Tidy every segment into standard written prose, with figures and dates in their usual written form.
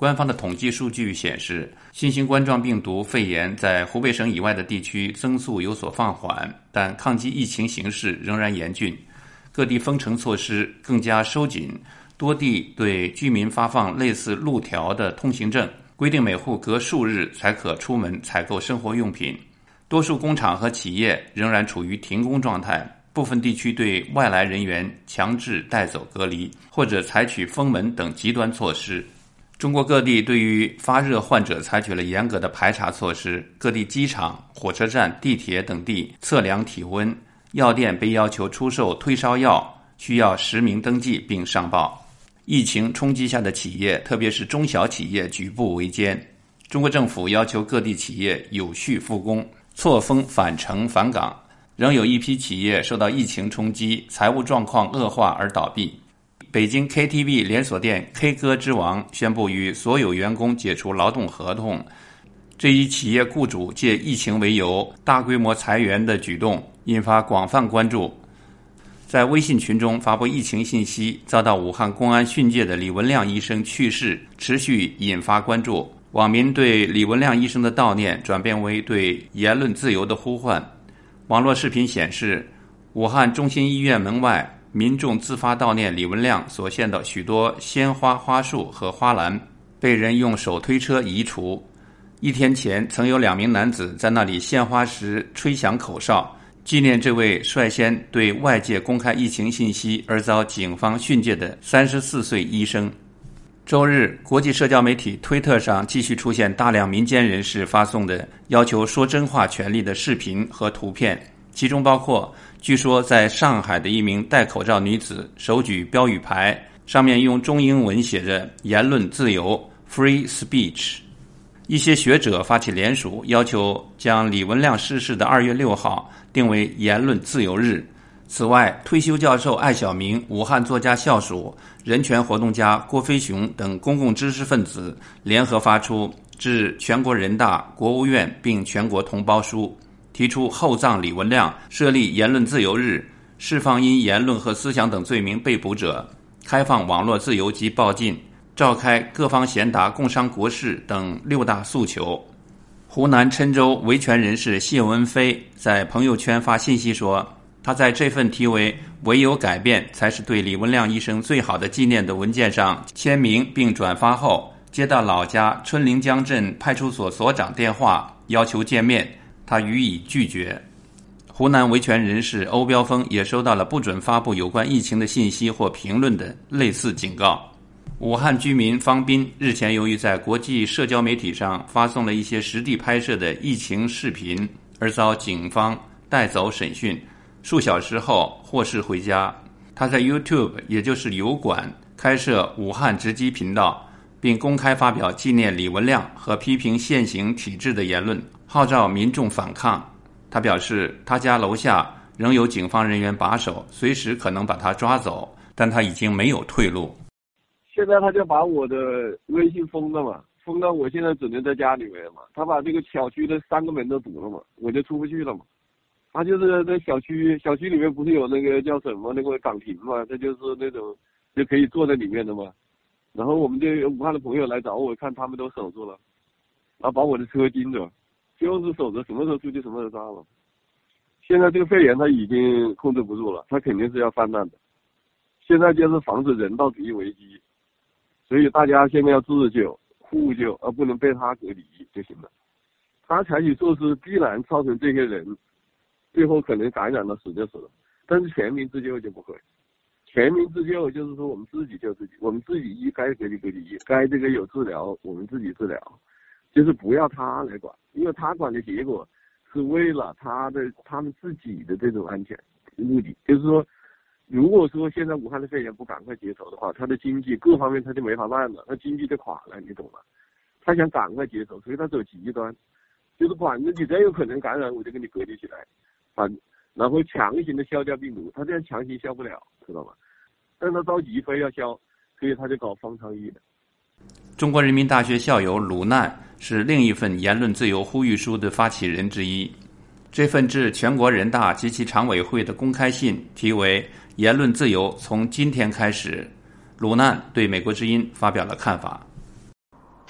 官方的统计数据显示，新型冠状病毒肺炎在湖北省以外的地区增速有所放缓，但抗击疫情形势仍然严峻。各地封城措施更加收紧，多地对居民发放类似路条的通行证，规定每户隔数日才可出门采购生活用品。多数工厂和企业仍然处于停工状态，部分地区对外来人员强制带走隔离，或者采取封门等极端措施。中国各地对于发热患者采取了严格的排查措施，各地机场、火车站、地铁等地测量体温，药店被要求出售退烧药，需要实名登记并上报。疫情冲击下的企业，特别是中小企业举步维艰。中国政府要求各地企业有序复工，错峰返程返岗，仍有一批企业受到疫情冲击，财务状况恶化而倒闭。北京 KTV 连锁店 K 歌之王宣布与所有员工解除劳动合同，这一企业雇主借疫情为由大规模裁员的举动引发广泛关注。在微信群中发布疫情信息，遭到武汉公安训诫的李文亮医生去世持续引发关注，网民对李文亮医生的悼念转变为对言论自由的呼唤。网络视频显示，武汉中心医院门外民众自发悼念李文亮所献的许多鲜花、花束和花篮被人用手推车移除。一天前，曾有2名男子在那里献花时吹响口哨，纪念这位率先对外界公开疫情信息而遭警方训诫的34岁医生。周日，国际社交媒体推特上继续出现大量民间人士发送的要求说真话权利的视频和图片，其中包括据说在上海的一名戴口罩女子手举标语牌，上面用中英文写着言论自由 Free Speech。 一些学者发起联署，要求将李文亮逝世的2月6号定为言论自由日。此外，退休教授艾晓明、武汉作家校属、人权活动家郭飞雄等公共知识分子联合发出致全国人大、国务院并全国同胞书，提出厚葬李文亮，设立言论自由日，释放因言论和思想等罪名被捕者，开放网络自由及报禁，召开各方贤达共商国事等6大诉求。湖南郴州维权人士谢文飞在朋友圈发信息说，他在这份题为唯有改变才是对李文亮医生最好的纪念的文件上签名并转发后，接到老家春陵江镇派出所所长电话要求见面，他予以拒绝。湖南维权人士欧标峰也收到了不准发布有关疫情的信息或评论的类似警告。武汉居民方斌日前由于在国际社交媒体上发送了一些实地拍摄的疫情视频，而遭警方带走审讯，数小时后获释回家。他在 YouTube 也就是油管开设武汉直击频道，并公开发表纪念李文亮和批评现行体制的言论，号召民众反抗。他表示，他家楼下仍有警方人员把守，随时可能把他抓走，但他已经没有退路。 现在他就把我的微信封了嘛，封到我现在只能在家里面嘛。他把这个小区的3个门都堵了嘛，我就出不去了嘛。他就是在小区里面不是有那个叫什么那个岗亭嘛，这就是那种就可以坐在里面的嘛。然后我们这武汉的朋友来找我，看他们都守住了，然后把我的车禁着，就是守着，什么时候出去什么时候抓了。现在这个肺炎他已经控制不住了，他肯定是要泛滥的。现在就是防止人道主义危机，所以大家现在要自救互救，而不能被他隔离就行了。他采取措施必然造成这些人最后可能感染了死就死了，但是全民自救就不会。全民自救就是说我们自己救自己，我们自己该隔离隔离，该这个有治疗我们自己治疗，就是不要他来管，因为他管的结果是为了他们自己的这种安全目的。就是说，如果说现在武汉的肺炎不赶快接手的话，他的经济各方面他就没法办了，他经济就垮了，你懂吗？他想赶快接手，所以他走极端，就是管着你再有可能感染，我就给你隔离起来，然后强行的消掉病毒，他这样强行消不了，知道吗？但他着急非要消，所以他就搞方舱医的。 中国人民大学校友鲁难是另一份言论自由呼吁书的发起人之一。这份致全国人大及其常委会的公开信题为“言论自由从今天开始”。鲁难对美国之音发表了看法。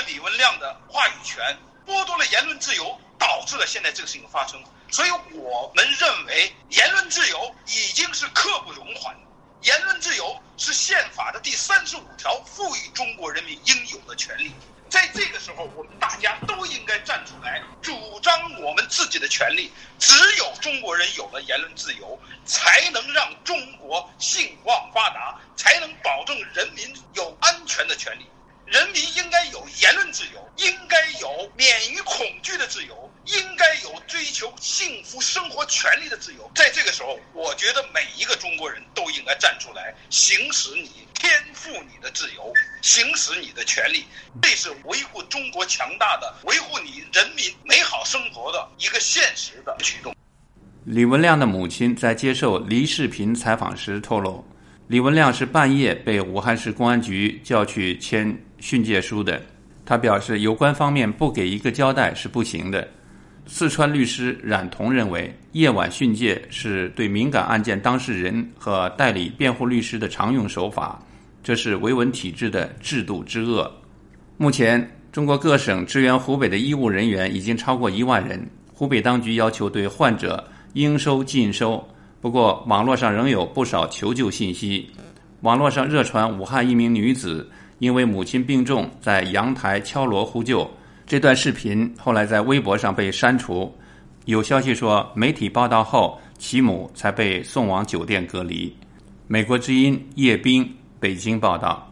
李文亮的话语权，剥夺了言论自由，导致了现在这个事情发生。所以我们认为言论自由已经是刻不容缓的，言论自由是宪法的第35条赋予中国人民应有的权利。在这个时候，我们大家都应该站出来，主张我们自己的权利。只有中国人有了言论自由，才能让中国兴旺发达，才能保证人民有安全的权利。人民应该有言论自由，应该有免于恐惧的自由，应该有追求幸福生活权利的自由。在这个时候，我觉得每一个中国人都应该站出来，行使你天赋你的自由，行使你的权利。这是维护中国强大的，维护你人民美好生活的一个现实的举动。 李文亮的母亲在接受黎世平采访时透露，李文亮是半夜被武汉市公安局叫去签训诫书的。他表示，有关方面不给一个交代是不行的。四川律师冉彤认为，夜晚训诫是对敏感案件当事人和代理辩护律师的常用手法，这是维稳体制的制度之恶。目前，中国各省支援湖北的医务人员已经超过1万人，湖北当局要求对患者应收尽收。不过，网络上仍有不少求救信息。网络上热传武汉一名女子因为母亲病重，在阳台敲锣呼救。这段视频后来在微博上被删除。有消息说，媒体报道后，其母才被送往酒店隔离。美国之音叶斌北京报道。